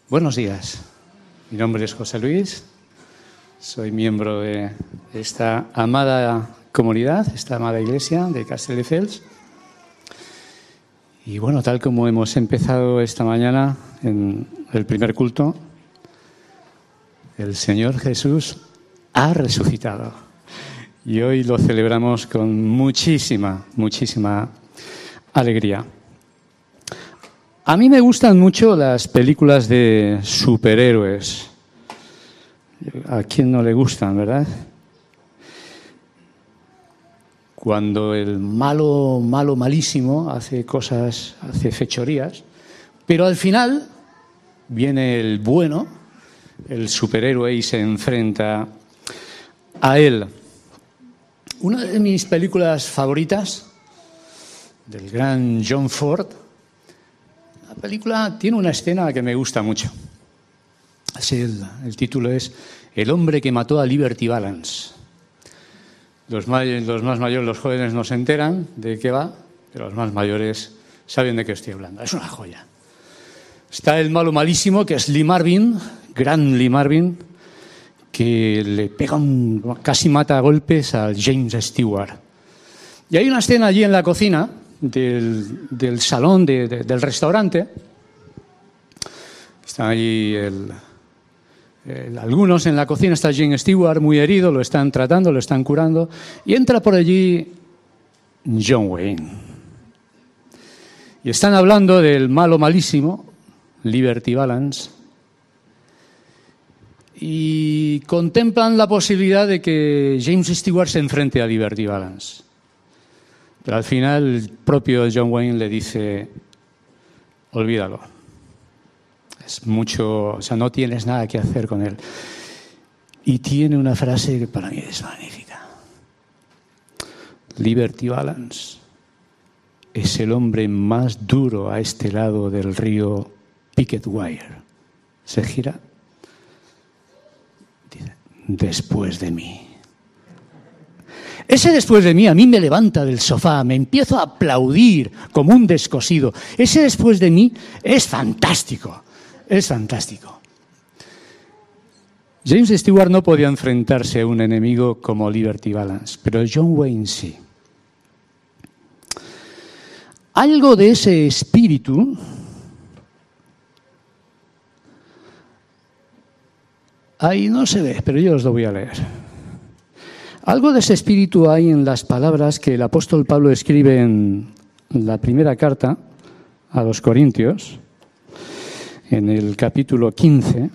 Buenos días, mi nombre es José Luis, soy miembro de esta amada comunidad, esta amada iglesia de Castelldefels. Y bueno, tal como hemos empezado esta mañana en el primer culto, el Señor Jesús ha resucitado. Y hoy lo celebramos con muchísima alegría. A mí me gustan mucho las películas de superhéroes. ¿A quién no le gustan, verdad? Cuando el malísimo hace cosas, hace fechorías, pero al final viene el bueno, el superhéroe, y se enfrenta a él. Una de mis películas favoritas, del gran John Ford, la película tiene una escena que me gusta mucho. Así el título es El hombre que mató a Liberty Balance. Los más mayores, los jóvenes, no se enteran de qué va, pero los más mayores saben de qué estoy hablando. Es una joya. Está el malo malísimo, que es Lee Marvin, gran Lee Marvin, que le pega casi mata a golpes a James Stewart. Y hay una escena allí en la cocina del salón del restaurante. Están allí algunos en la cocina, está James Stewart muy herido, lo están tratando, lo están curando, y entra por allí John Wayne. Y están hablando del malo malísimo, Liberty Balance, y contemplan la posibilidad de que James Stewart se enfrente a Liberty Balance. Pero al final el propio John Wayne le dice, olvídalo. Es mucho, o sea, no tienes nada que hacer con él. Y tiene una frase que para mí es magnífica. Liberty Balance es el hombre más duro a este lado del río Picket Wire. Se gira. Dice, después de mí. Ese después de mí a mí me levanta del sofá, me empiezo a aplaudir como un descosido. Ese después de mí es fantástico, es fantástico. James Stewart no podía enfrentarse a un enemigo como Liberty Balance, pero John Wayne sí. Algo de ese espíritu ahí no se ve, pero yo os lo voy a leer. Algo de ese espíritu hay en las palabras que el apóstol Pablo escribe en la primera carta a los Corintios, en el capítulo 15.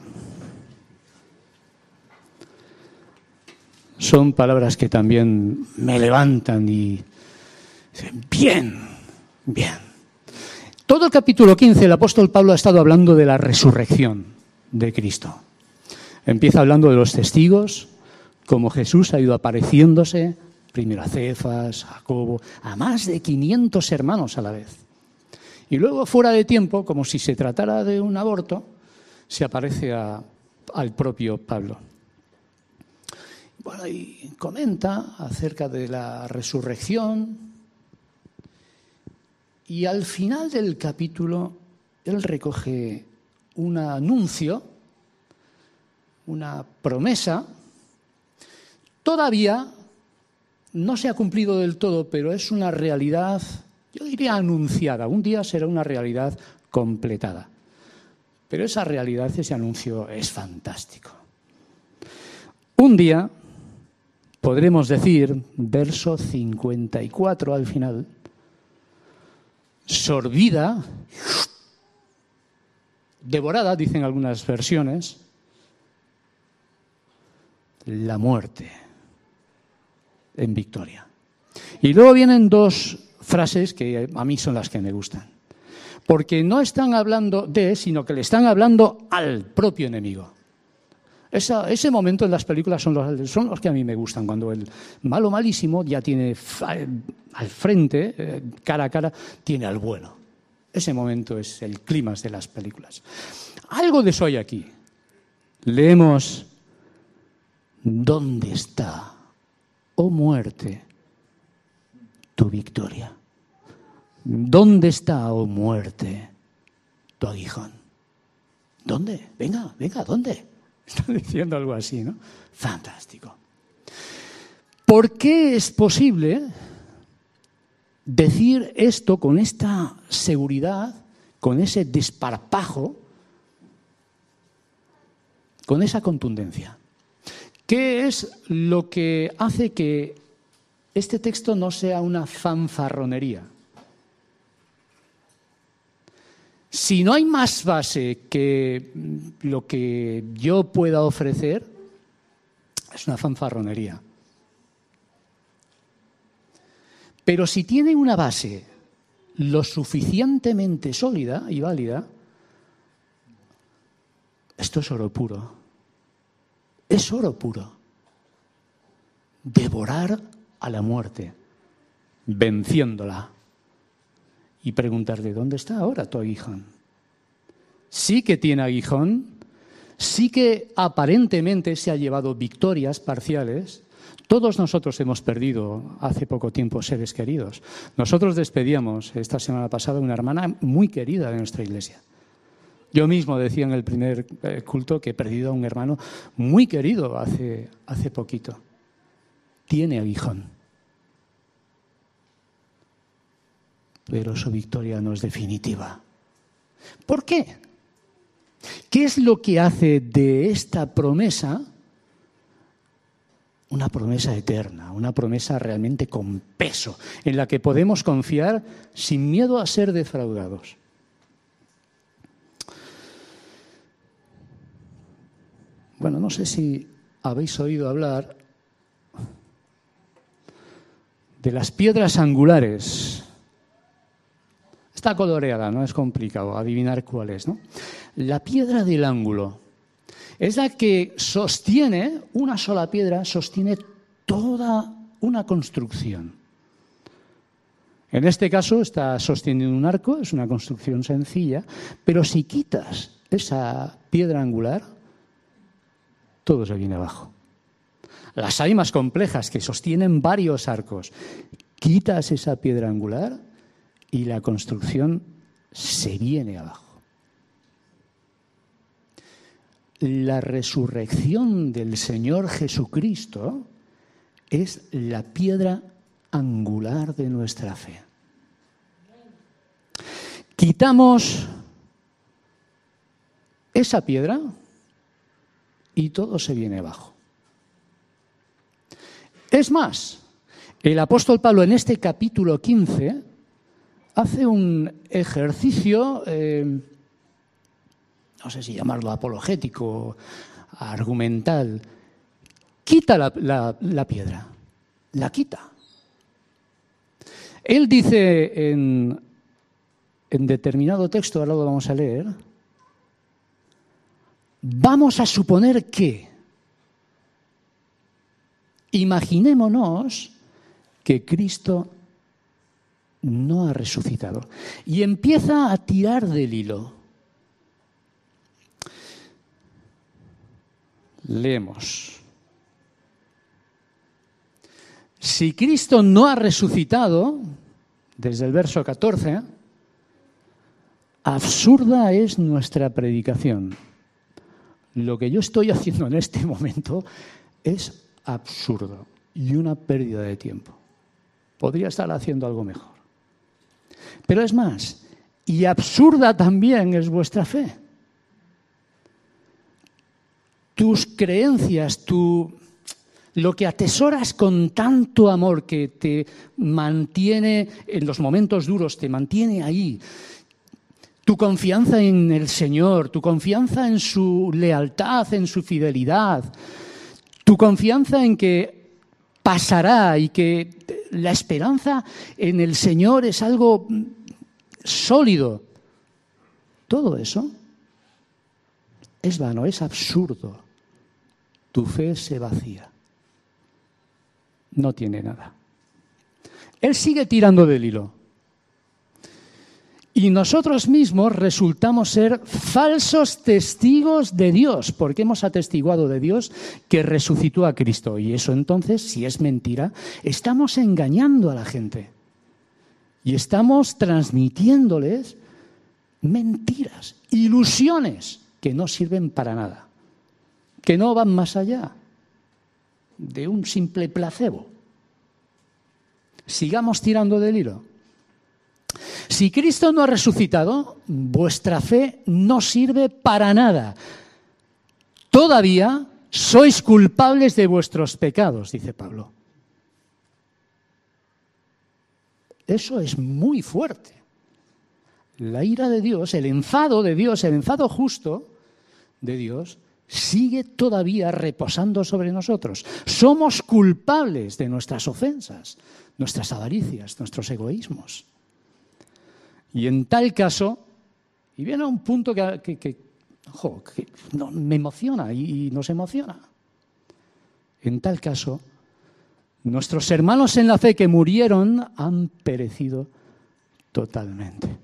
Son palabras que también me levantan y dicen, bien. Todo el capítulo 15 el apóstol Pablo ha estado hablando de la resurrección de Cristo. Empieza hablando de los testigos, como Jesús ha ido apareciéndose, primero a Cefas, a Jacobo, a más de 500 hermanos a la vez. Y luego, fuera de tiempo, como si se tratara de un aborto, se aparece al propio Pablo. Bueno, y comenta acerca de la resurrección. Y al final del capítulo, él recoge un anuncio, una promesa. Todavía no se ha cumplido del todo, pero es una realidad, yo diría anunciada. Un día será una realidad completada. Pero esa realidad, ese anuncio es fantástico. Un día podremos decir, verso 54 al final, sorbida, devorada, dicen algunas versiones, la muerte en victoria. Y luego vienen dos frases que a mí son las que me gustan. Porque no están hablando sino que le están hablando al propio enemigo. Ese momento en las películas son los que a mí me gustan, cuando el malo malísimo ya tiene al frente, cara a cara, tiene al bueno. Ese momento es el clímax de las películas. Algo de eso hay aquí. Leemos, ¿dónde está, oh muerte, tu victoria? ¿Dónde está, oh muerte, tu aguijón? ¿Dónde? Venga, ¿dónde? Está diciendo algo así, ¿no? Fantástico. ¿Por qué es posible decir esto con esta seguridad, con ese desparpajo, con esa contundencia? ¿Qué es lo que hace que este texto no sea una fanfarronería? Si no hay más base que lo que yo pueda ofrecer, es una fanfarronería. Pero si tiene una base lo suficientemente sólida y válida, esto es oro puro. Es oro puro. Devorar a la muerte, venciéndola. Y preguntarle, ¿dónde está ahora tu aguijón? Sí que tiene aguijón, sí que aparentemente se ha llevado victorias parciales. Todos nosotros hemos perdido hace poco tiempo seres queridos. Nosotros despedíamos esta semana pasada una hermana muy querida de nuestra iglesia. Yo mismo decía en el primer culto que he perdido a un hermano muy querido hace poquito. Tiene aguijón. Pero su victoria no es definitiva. ¿Por qué? ¿Qué es lo que hace de esta promesa una promesa eterna, una promesa realmente con peso, en la que podemos confiar sin miedo a ser defraudados? Bueno, no sé si habéis oído hablar de las piedras angulares. Está coloreada, no es complicado adivinar cuál es, ¿no? La piedra del ángulo es la que sostiene, una sola piedra sostiene toda una construcción. En este caso está sosteniendo un arco, es una construcción sencilla, pero si quitas esa piedra angular, todo se viene abajo. Las hay más complejas que sostienen varios arcos. Quitas esa piedra angular y la construcción se viene abajo. La resurrección del Señor Jesucristo es la piedra angular de nuestra fe. Quitamos esa piedra y todo se viene abajo. Es más, el apóstol Pablo en este capítulo 15 hace un ejercicio, no sé si llamarlo apologético, argumental. Quita la piedra, la quita. Él dice en determinado texto, ahora lo vamos a leer, vamos a suponer que, imaginémonos que Cristo no ha resucitado. Y empieza a tirar del hilo. Leemos. Si Cristo no ha resucitado, desde el verso 14, absurda es nuestra predicación. Lo que yo estoy haciendo en este momento es absurdo y una pérdida de tiempo. Podría estar haciendo algo mejor. Pero es más, y absurda también es vuestra fe. Tus creencias, lo que atesoras con tanto amor que te mantiene en los momentos duros, te mantiene ahí. Tu confianza en el Señor, tu confianza en su lealtad, en su fidelidad, tu confianza en que pasará y que la esperanza en el Señor es algo sólido. Todo eso es vano, es absurdo. Tu fe se vacía. No tiene nada. Él sigue tirando del hilo. Y nosotros mismos resultamos ser falsos testigos de Dios, porque hemos atestiguado de Dios que resucitó a Cristo. Y eso entonces, si es mentira, estamos engañando a la gente. Y estamos transmitiéndoles mentiras, ilusiones que no sirven para nada, que no van más allá de un simple placebo. Sigamos tirando del hilo. Si Cristo no ha resucitado, vuestra fe no sirve para nada. Todavía sois culpables de vuestros pecados, dice Pablo. Eso es muy fuerte. La ira de Dios, el enfado de Dios, el enfado justo de Dios, sigue todavía reposando sobre nosotros. Somos culpables de nuestras ofensas, nuestras avaricias, nuestros egoísmos. Y en tal caso, y viene a un punto que me emociona y nos emociona. En tal caso, nuestros hermanos en la fe que murieron han perecido totalmente.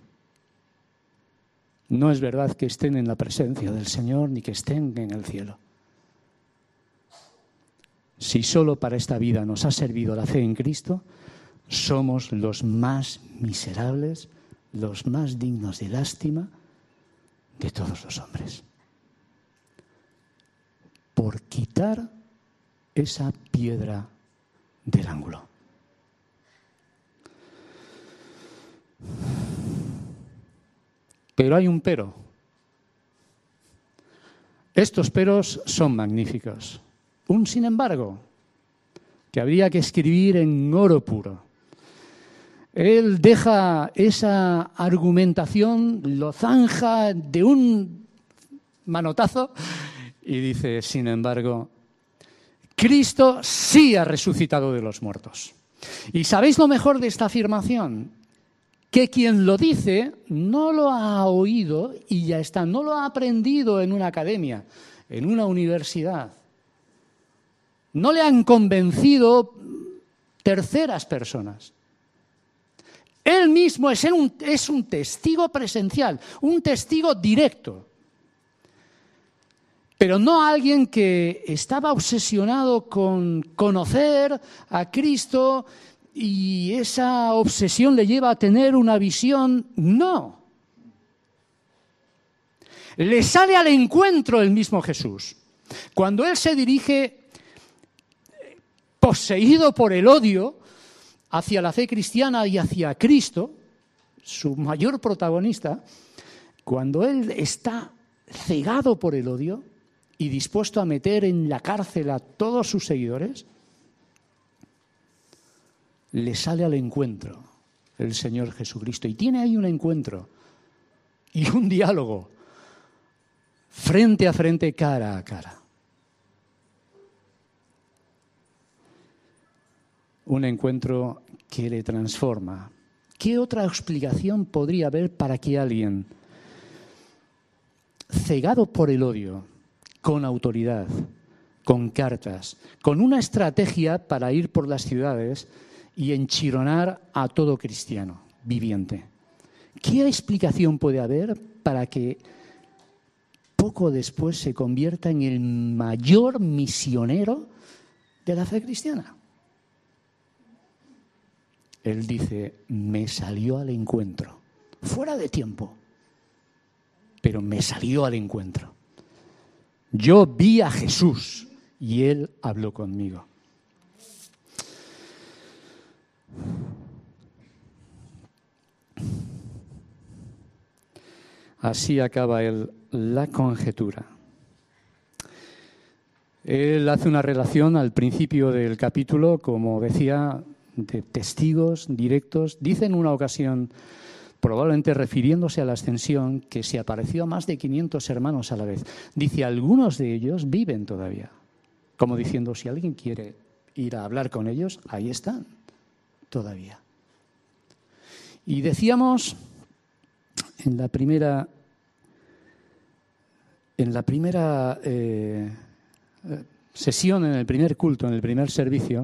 No es verdad que estén en la presencia del Señor ni que estén en el cielo. Si solo para esta vida nos ha servido la fe en Cristo, somos los más miserables, los más dignos de lástima de todos los hombres. Por quitar esa piedra del ángulo. Pero hay un pero. Estos peros son magníficos. Un sin embargo, que habría que escribir en oro puro. Él deja esa argumentación, lo zanja de un manotazo y dice, sin embargo, Cristo sí ha resucitado de los muertos. ¿Y sabéis lo mejor de esta afirmación? Que quien lo dice no lo ha oído y ya está, no lo ha aprendido en una academia, en una universidad. No le han convencido terceras personas. Él mismo es un testigo presencial, un testigo directo. Pero no alguien que estaba obsesionado con conocer a Cristo y esa obsesión le lleva a tener una visión. No. Le sale al encuentro el mismo Jesús. Cuando Él se dirige, poseído por el odio, hacia la fe cristiana y hacia Cristo, su mayor protagonista, cuando Él está cegado por el odio y dispuesto a meter en la cárcel a todos sus seguidores, le sale al encuentro el Señor Jesucristo. Y tiene ahí un encuentro y un diálogo frente a frente, cara a cara. Un encuentro que le transforma. ¿Qué otra explicación podría haber para que alguien cegado por el odio, con autoridad, con cartas, con una estrategia para ir por las ciudades y enchironar a todo cristiano viviente? ¿Qué explicación puede haber para que poco después se convierta en el mayor misionero de la fe cristiana? Él dice, me salió al encuentro, fuera de tiempo, pero me salió al encuentro. Yo vi a Jesús y Él habló conmigo. Así acaba la conjetura. Él hace una relación al principio del capítulo, como decía, de testigos directos. Dice en una ocasión, probablemente refiriéndose a la ascensión, que se apareció a más de 500 hermanos a la vez. Dice, algunos de ellos viven todavía. Como diciendo, si alguien quiere ir a hablar con ellos, ahí están todavía. Y decíamos en la primera sesión, en el primer culto, en el primer servicio,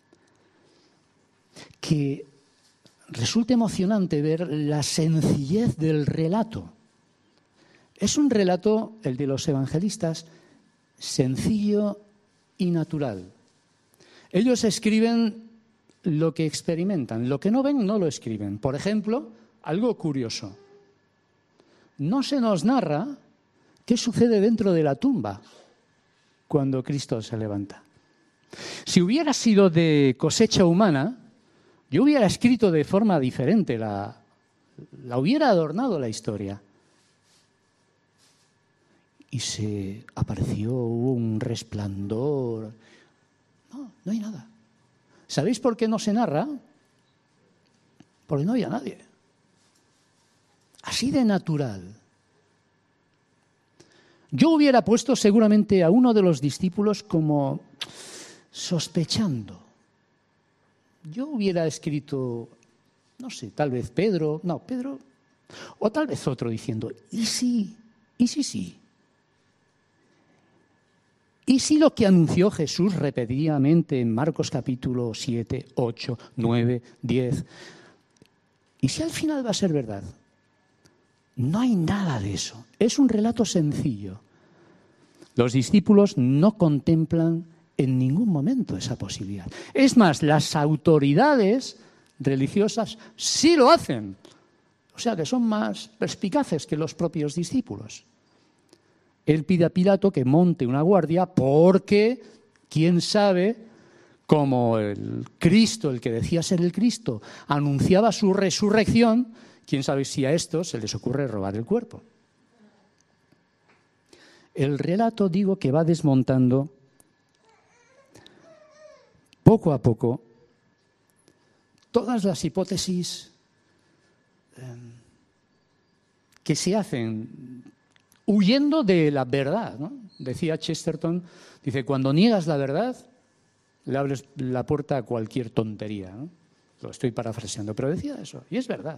que resulta emocionante ver la sencillez del relato. Es un relato, el de los evangelistas, sencillo y natural. Ellos escriben lo que experimentan, lo que no ven no lo escriben. Por ejemplo, algo curioso. No se nos narra ¿Qué sucede dentro de la tumba cuando Cristo se levanta? Si hubiera sido de cosecha humana, yo hubiera escrito de forma diferente, la hubiera adornado la historia. Y se apareció, hubo un resplandor. No hay nada. ¿Sabéis por qué no se narra? Porque no había nadie. Así de natural. Yo hubiera puesto seguramente a uno de los discípulos como sospechando. Yo hubiera escrito, no sé, tal vez Pedro, o tal vez otro diciendo, ¿y sí? ¿Y sí? ¿Y si lo que anunció Jesús repetidamente en Marcos capítulo 7, 8, 9, 10? ¿Y si al final va a ser verdad? No hay nada de eso. Es un relato sencillo. Los discípulos no contemplan en ningún momento esa posibilidad. Es más, las autoridades religiosas sí lo hacen. O sea que son más perspicaces que los propios discípulos. Él pide a Pilato que monte una guardia porque, quién sabe, como el Cristo, el que decía ser el Cristo, anunciaba su resurrección, quién sabe si a estos se les ocurre robar el cuerpo. El relato, digo, que va desmontando poco a poco todas las hipótesis que se hacen huyendo de la verdad, ¿no? Decía Chesterton, dice, cuando niegas la verdad, le abres la puerta a cualquier tontería, ¿no? Lo estoy parafraseando, pero decía eso, y es verdad.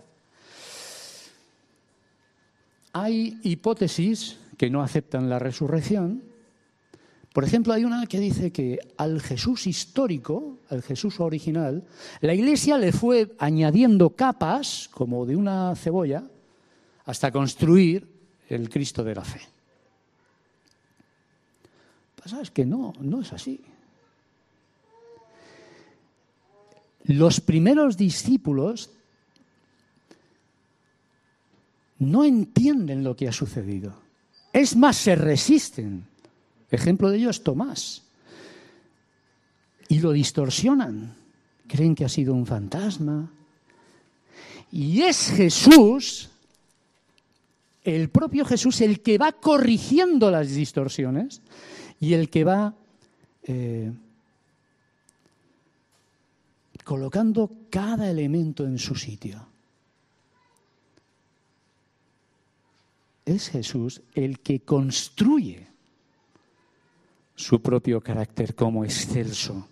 Hay hipótesis que no aceptan la resurrección. Por ejemplo, hay una que dice que al Jesús histórico, al Jesús original, la Iglesia le fue añadiendo capas, como de una cebolla, hasta construir el Cristo de la fe. Pasa es que no es así. Los primeros discípulos no entienden lo que ha sucedido. Es más, se resisten. Ejemplo de ello es Tomás. Y lo distorsionan. Creen que ha sido un fantasma. Y es Jesús, el propio Jesús, el que va corrigiendo las distorsiones y el que va colocando cada elemento en su sitio. Es Jesús el que construye su propio carácter como excelso.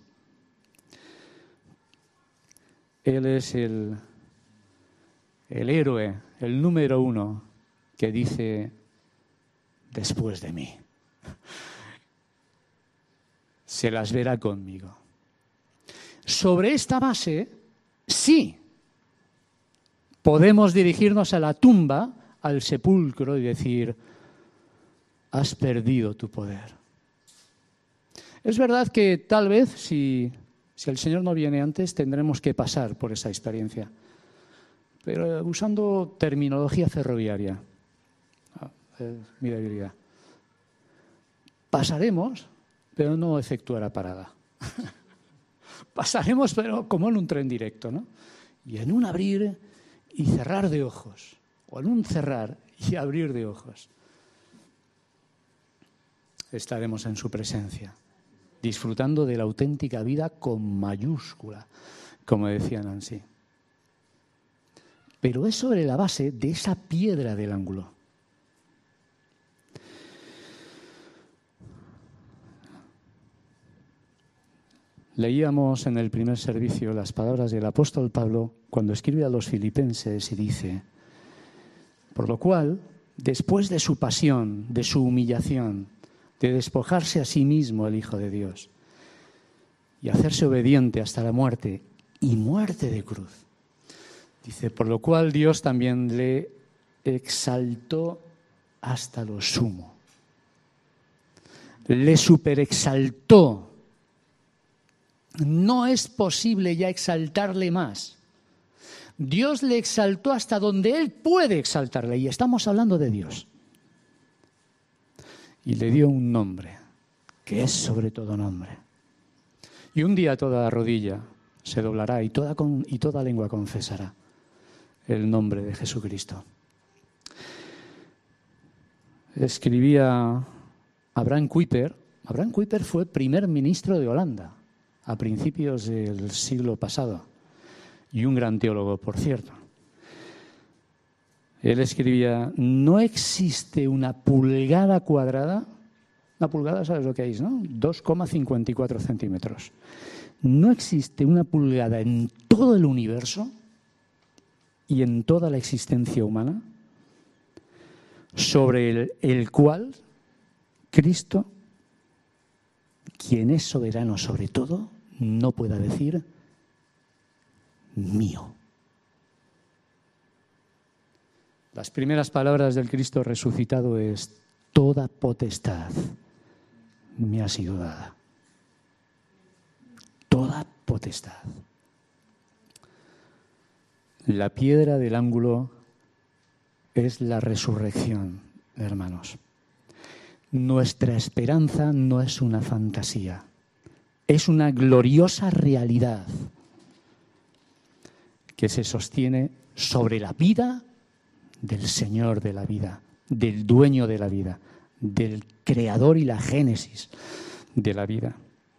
Él es el héroe, el número uno, que dice, después de mí, se las verá conmigo. Sobre esta base, sí, podemos dirigirnos a la tumba, al sepulcro, y decir, has perdido tu poder. Es verdad que tal vez, si el Señor no viene antes, tendremos que pasar por esa experiencia. Pero usando terminología ferroviaria, mi debilidad. Pasaremos, pero no efectuará parada. Pasaremos, pero como en un tren directo, ¿no? Y en un abrir y cerrar de ojos, o en un cerrar y abrir de ojos, estaremos en su presencia, disfrutando de la auténtica vida con mayúscula, como decía Nancy. Pero es sobre la base de esa piedra del ángulo. Leíamos en el primer servicio las palabras del apóstol Pablo cuando escribe a los filipenses y dice, por lo cual, después de su pasión, de su humillación, de despojarse a sí mismo el Hijo de Dios y hacerse obediente hasta la muerte y muerte de cruz, dice, por lo cual Dios también le exaltó hasta lo sumo, le superexaltó. No es posible ya exaltarle más. Dios le exaltó hasta donde Él puede exaltarle, y estamos hablando de Dios. y le dio un nombre, que es sobre todo nombre. Y un día toda rodilla se doblará y toda lengua confesará el nombre de Jesucristo. Escribía Abraham Kuyper. Abraham Kuyper fue primer ministro de Holanda a principios del siglo pasado y un gran teólogo, por cierto. Él escribía: no existe una pulgada cuadrada. Una pulgada, ¿sabes lo que es, no? 2,54 centímetros. No existe una pulgada en todo el universo y en toda la existencia humana sobre el cual Cristo, quien es soberano sobre todo, no pueda decir mío. Las primeras palabras del Cristo resucitado es: toda potestad me ha sido dada. Toda potestad. La piedra del ángulo es la resurrección, hermanos. Nuestra esperanza no es una fantasía, es una gloriosa realidad que se sostiene sobre la vida del Señor de la vida, del dueño de la vida, del creador y la génesis de la vida.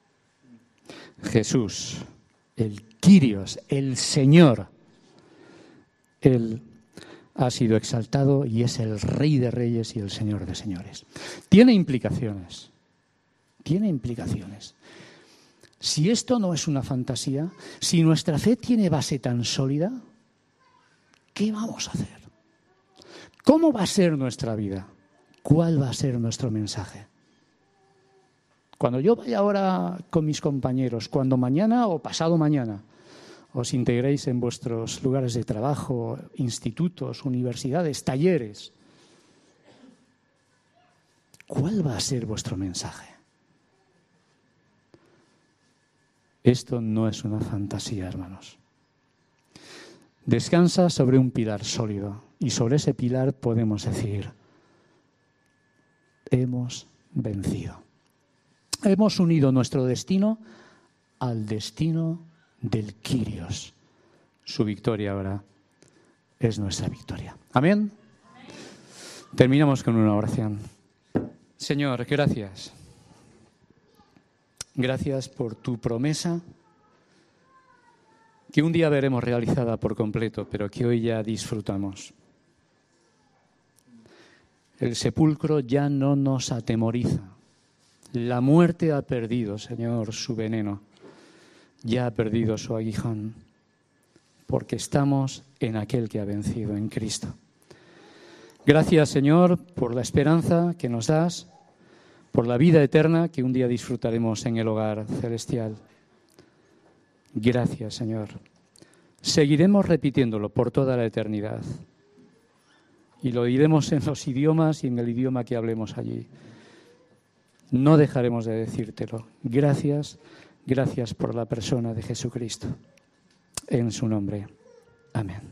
Jesús, el Kyrios, el Señor, Él ha sido exaltado y es el Rey de Reyes y el Señor de Señores. Tiene implicaciones. Si esto no es una fantasía, si nuestra fe tiene base tan sólida, ¿qué vamos a hacer? ¿Cómo va a ser nuestra vida? ¿Cuál va a ser nuestro mensaje? Cuando yo vaya ahora con mis compañeros, cuando mañana o pasado mañana os integréis en vuestros lugares de trabajo, institutos, universidades, talleres, ¿cuál va a ser vuestro mensaje? Esto no es una fantasía, hermanos. Descansa sobre un pilar sólido y sobre ese pilar podemos decir: hemos vencido. Hemos unido nuestro destino al destino del Kyrios. Su victoria ahora es nuestra victoria. ¿Amén? Terminamos con una oración. Señor, gracias. Gracias por tu promesa, que un día veremos realizada por completo, pero que hoy ya disfrutamos. El sepulcro ya no nos atemoriza. La muerte ha perdido, Señor, su veneno. Ya ha perdido su aguijón, porque estamos en aquel que ha vencido, en Cristo. Gracias, Señor, por la esperanza que nos das, por la vida eterna que un día disfrutaremos en el hogar celestial. Gracias, Señor. Seguiremos repitiéndolo por toda la eternidad. Y lo diremos en los idiomas y en el idioma que hablemos allí. No dejaremos de decírtelo. Gracias, gracias por la persona de Jesucristo. En su nombre. Amén.